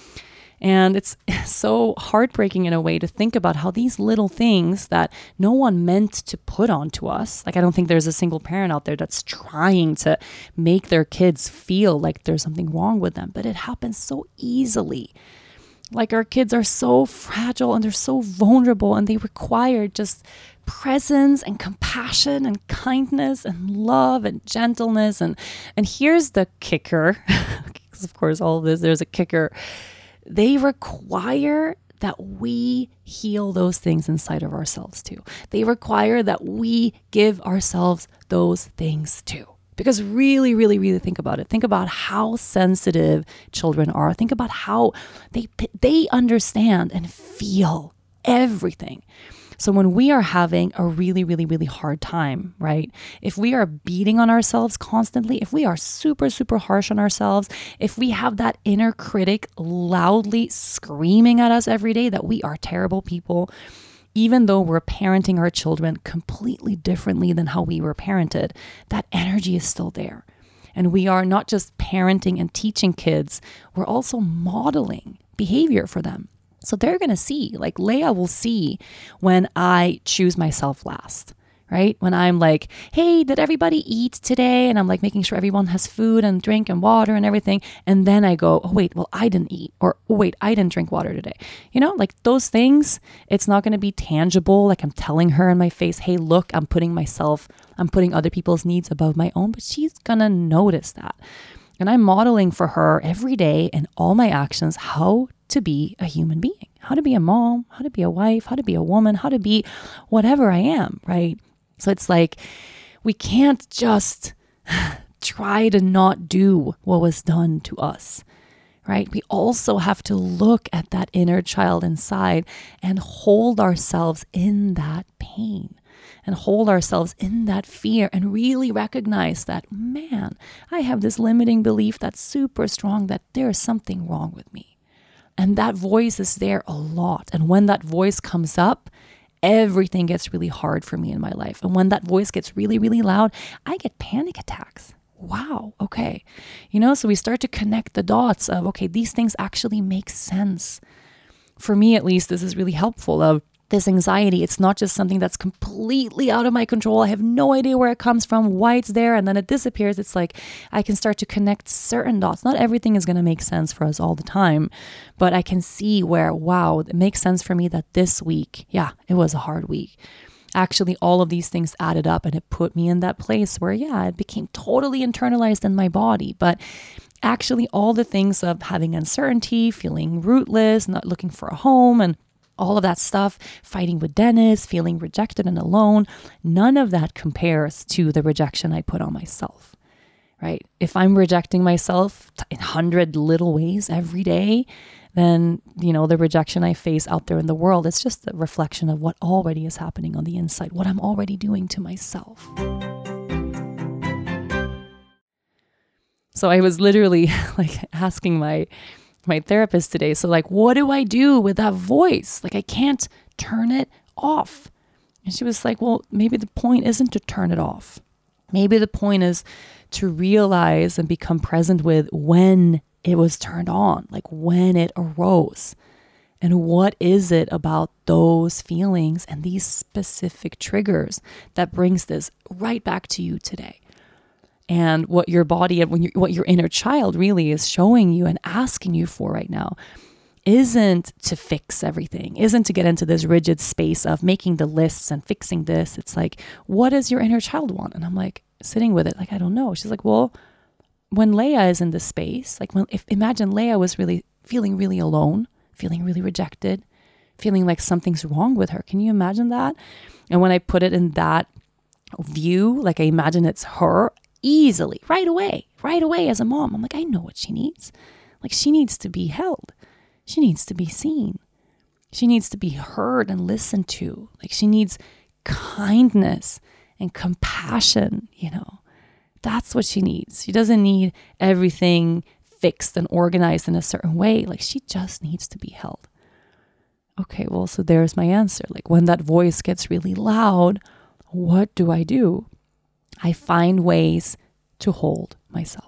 And it's so heartbreaking in a way to think about how these little things that no one meant to put onto us, like I don't think there's a single parent out there that's trying to make their kids feel like there's something wrong with them, but it happens so easily. Like our kids are so fragile and they're so vulnerable, and they require just presence and compassion and kindness and love and gentleness. And, and here's the kicker, because of course all of this, there's a kicker. They require that we heal those things inside of ourselves too. They require that we give ourselves those things too. Because really, really, really think about it. Think about how sensitive children are. Think about how they they understand and feel everything. So when we are having a really, really, really hard time, right? If we are beating on ourselves constantly, if we are super, super harsh on ourselves, if we have that inner critic loudly screaming at us every day that we are terrible people, even though we're parenting our children completely differently than how we were parented, that energy is still there. And we are not just parenting and teaching kids, we're also modeling behavior for them. So they're going to see, like Leia will see when I choose myself last, right? When I'm like, hey, did everybody eat today? And I'm like making sure everyone has food and drink and water and everything. And then I go, oh, wait, well, I didn't eat. Or, oh, wait, I didn't drink water today. You know, like those things, it's not going to be tangible. Like I'm telling her in my face, hey, look, I'm putting myself, I'm putting other people's needs above my own. But she's going to notice that. And I'm modeling for her every day in all my actions how to be a human being, how to be a mom, how to be a wife, how to be a woman, how to be whatever I am, right? So it's like we can't just try to not do what was done to us, right? We also have to look at that inner child inside and hold ourselves in that pain and hold ourselves in that fear and really recognize that, man, I have this limiting belief that's super strong that there's something wrong with me. And that voice is there a lot. And when that voice comes up, everything gets really hard for me in my life. And when that voice gets really, really loud, I get panic attacks. Wow, okay. You know, so we start to connect the dots of, okay, these things actually make sense. For me, at least, this is really helpful of this anxiety. It's not just something that's completely out of my control. I have no idea where it comes from, why it's there, and then it disappears. It's like I can start to connect certain dots. Not everything is going to make sense for us all the time, but I can see where, wow, it makes sense for me that this week, yeah, it was a hard week. Actually, all of these things added up and it put me in that place where, yeah, it became totally internalized in my body. But actually, all the things of having uncertainty, feeling rootless, not looking for a home, and all of that stuff, fighting with Dennis, feeling rejected and alone, none of that compares to the rejection I put on myself, right? If I'm rejecting myself in a hundred little ways every day, then, you know, the rejection I face out there in the world, it's just a reflection of what already is happening on the inside, what I'm already doing to myself. So I was literally like asking my my therapist today. So like, what do I do with that voice? Like I can't turn it off. And she was like, well, maybe the point isn't to turn it off. Maybe the point is to realize and become present with when it was turned on, like when it arose. And what is it about those feelings and these specific triggers that brings this right back to you today? And what your body and when you, what your inner child really is showing you and asking you for right now isn't to fix everything, isn't to get into this rigid space of making the lists and fixing this. It's like, what does your inner child want? And I'm like sitting with it, like, I don't know. She's like, well, when Leia is in this space, like when, if imagine Leia was really feeling really alone, feeling really rejected, feeling like something's wrong with her. Can you imagine that? And when I put it in that view, like I imagine it's her easily, right away, right away as a mom, I'm like, I know what she needs. Like she needs to be held. She needs to be seen. She needs to be heard and listened to. Like she needs kindness and compassion, you know. That's what she needs. She doesn't need everything fixed and organized in a certain way. Like she just needs to be held. Okay, well, so there's my answer. Like when that voice gets really loud, what do I do? I find ways to hold myself.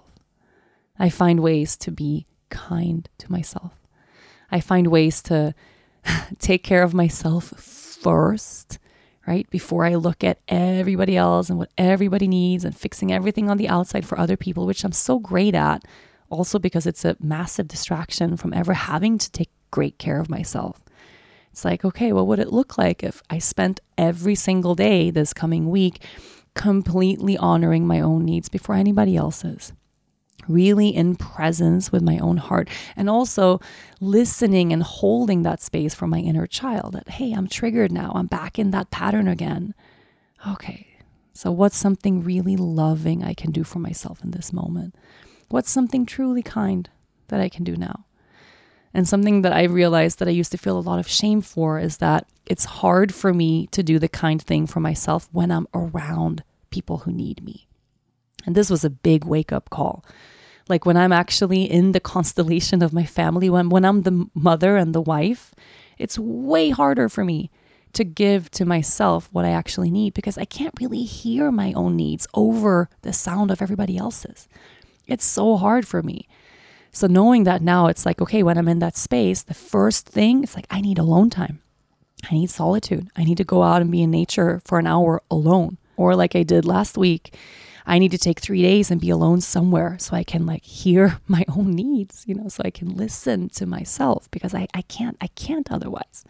I find ways to be kind to myself. I find ways to take care of myself first, right? Before I look at everybody else and what everybody needs and fixing everything on the outside for other people, which I'm so great at. Also because it's a massive distraction from ever having to take great care of myself. It's like, okay, what would it look like if I spent every single day this coming week completely honoring my own needs before anybody else's? Really in presence with my own heart, and also listening and holding that space for my inner child that, hey, I'm triggered now. I'm back in that pattern again. Okay, so what's something really loving I can do for myself in this moment? What's something truly kind that I can do now? And something that I realized that I used to feel a lot of shame for is that it's hard for me to do the kind thing for myself when I'm around people who need me. And this was a big wake-up call. Like when I'm actually in the constellation of my family, when, when I'm the mother and the wife, it's way harder for me to give to myself what I actually need because I can't really hear my own needs over the sound of everybody else's. It's so hard for me. So knowing that now, it's like, okay, when I'm in that space, the first thing, it's like, I need alone time. I need solitude. I need to go out and be in nature for an hour alone. Or like I did last week, I need to take three days and be alone somewhere so I can like hear my own needs, you know, so I can listen to myself because I, I can't, I can't otherwise.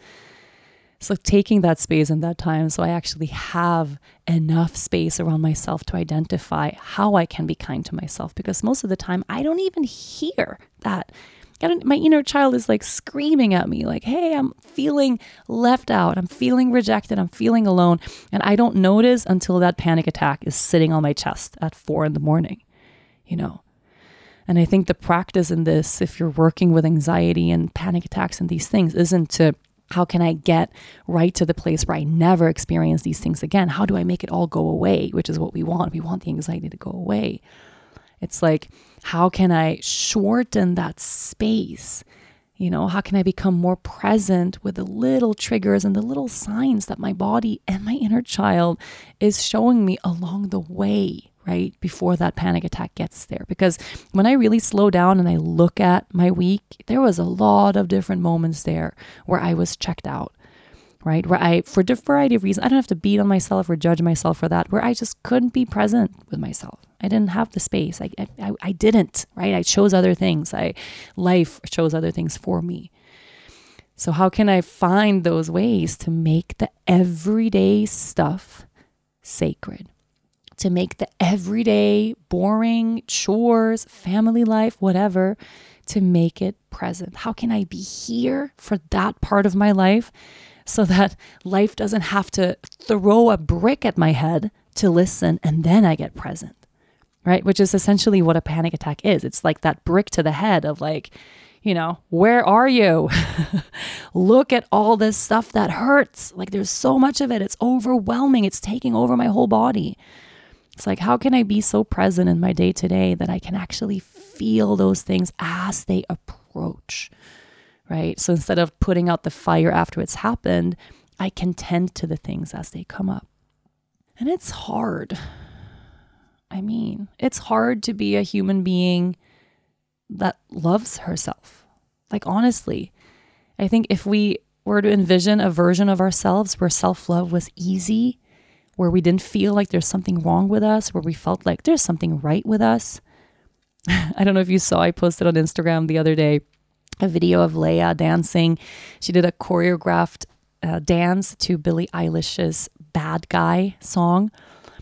So taking that space and that time so I actually have enough space around myself to identify how I can be kind to myself, because most of the time I don't even hear that. I don't, my inner child is like screaming at me like, hey, I'm feeling left out. I'm feeling rejected. I'm feeling alone. And I don't notice until that panic attack is sitting on my chest at four in the morning, you know. And I think the practice in this, if you're working with anxiety and panic attacks and these things, isn't to how can I get right to the place where I never experience these things again? How do I make it all go away? Which is what we want. We want the anxiety to go away. It's like, how can I shorten that space? You know, how can I become more present with the little triggers and the little signs that my body and my inner child is showing me along the way, right? Before that panic attack gets there. Because when I really slow down and I look at my week, there was a lot of different moments there where I was checked out, right? Where I, for a variety of reasons, I don't have to beat on myself or judge myself for that, where I just couldn't be present with myself. I didn't have the space. I, I, I didn't, right? I chose other things. I, life chose other things for me. So how can I find those ways to make the everyday stuff sacred? To make the everyday boring chores, family life, whatever, to make it present? How can I be here for that part of my life so that life doesn't have to throw a brick at my head to listen and then I get present? Right? Which is essentially what a panic attack is. It's like that brick to the head of like, you know, where are you? Look at all this stuff that hurts. Like there's so much of it. It's overwhelming. It's taking over my whole body. It's like, how can I be so present in my day to day that I can actually feel those things as they approach, right? So instead of putting out the fire after it's happened, I can tend to the things as they come up. And it's hard. I mean, it's hard to be a human being that loves herself. Like, honestly, I think if we were to envision a version of ourselves where self-love was easy, where we didn't feel like there's something wrong with us, where we felt like there's something right with us. I don't know if you saw, I posted on Instagram the other day a video of Leia dancing. She did a choreographed uh, dance to Billie Eilish's Bad Guy song.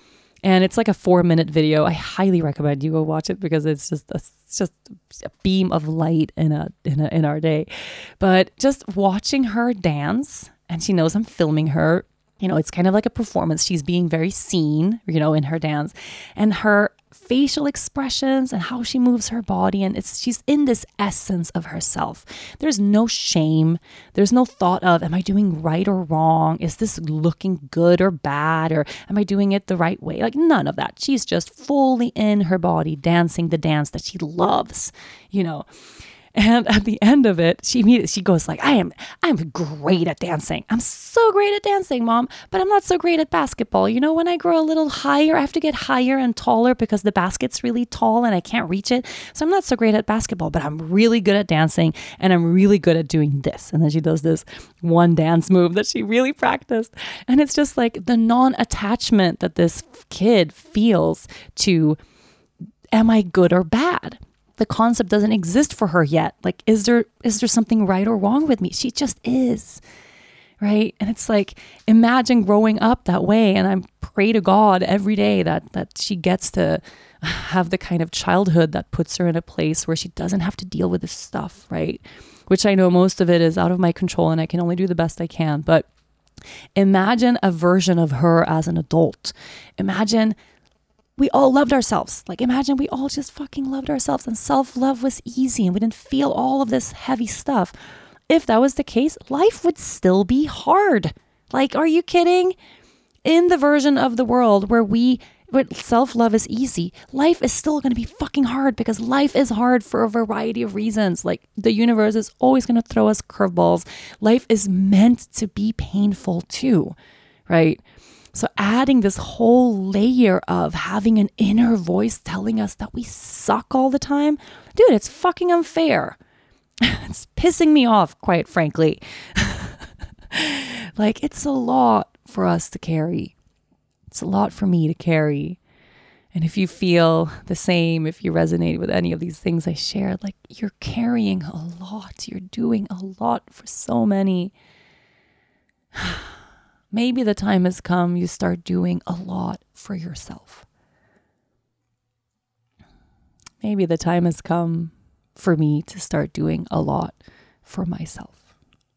And it's like a four minute video. I highly recommend you go watch it because it's just a, it's just a beam of light in a, in a in our day. But just watching her dance, and she knows I'm filming her. You know, it's kind of like a performance. She's being very seen, you know, in her dance, and her facial expressions and how she moves her body. And it's she's in this essence of herself. There's no shame. There's no thought of, am I doing right or wrong? Is this looking good or bad? Or am I doing it the right way? Like none of that. She's just fully in her body, dancing the dance that she loves, you know. And at the end of it, she immediately, she goes like, I am, I'm great at dancing. I'm so great at dancing, Mom, but I'm not so great at basketball. You know, when I grow a little higher, I have to get higher and taller because the basket's really tall and I can't reach it. So I'm not so great at basketball, but I'm really good at dancing and I'm really good at doing this. And then she does this one dance move that she really practiced. And it's just like the non-attachment that this kid feels to, am I good or bad? The concept doesn't exist for her yet. Like, is there is there something right or wrong with me? She just is, right? And it's like, imagine growing up that way. And I pray to God every day that that she gets to have the kind of childhood that puts her in a place where she doesn't have to deal with this stuff, right? Which I know most of it is out of my control and I can only do the best I can. But imagine a version of her as an adult. Imagine we all loved ourselves. Like imagine we all just fucking loved ourselves and self-love was easy and we didn't feel all of this heavy stuff. If that was the case, life would still be hard. Like, are you kidding? In the version of the world where we, where self-love is easy, life is still going to be fucking hard because life is hard for a variety of reasons. Like the universe is always going to throw us curveballs. Life is meant to be painful too, right? So adding this whole layer of having an inner voice telling us that we suck all the time, dude, it's fucking unfair. It's pissing me off, quite frankly. Like, it's a lot for us to carry. It's a lot for me to carry. And if you feel the same, if you resonate with any of these things I shared, like you're carrying a lot. You're doing a lot for so many. Maybe the time has come you start doing a lot for yourself. Maybe the time has come for me to start doing a lot for myself.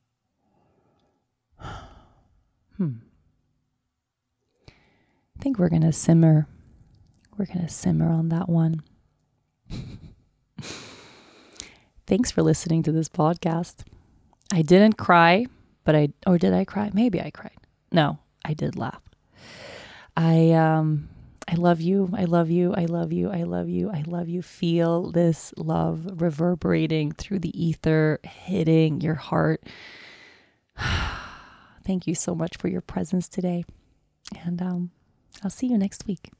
Hmm. I think we're going to simmer. We're going to simmer on that one. Thanks for listening to this podcast. I didn't cry, but I, or did I cry? Maybe I cried. No, I did laugh. I um I love you. I love you. I love you. I love you. I love you. Feel this love reverberating through the ether, hitting your heart. Thank you so much for your presence today. And um I'll see you next week.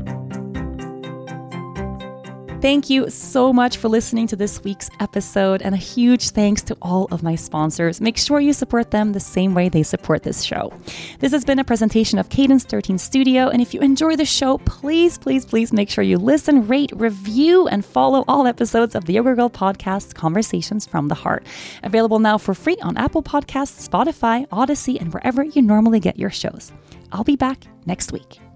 Thank you so much for listening to this week's episode, and a huge thanks to all of my sponsors. Make sure you support them the same way they support this show. This has been a presentation of Cadence thirteen Studio, and if you enjoy the show, please, please, please make sure you listen, rate, review, and follow all episodes of the Yoga Girl Podcast, Conversations from the Heart. Available now for free on Apple Podcasts, Spotify, Odyssey, and wherever you normally get your shows. I'll be back next week.